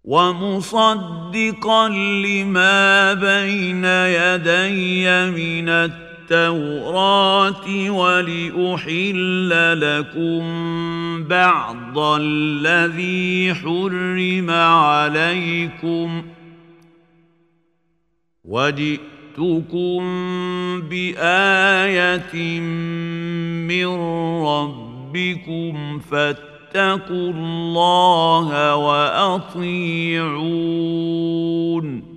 ومصدقا لما بين يدي من التوراة ولأحل لكم بعض الذي حرم عليكم وجئتكم بآية من ربكم فاتقوا الله وأطيعون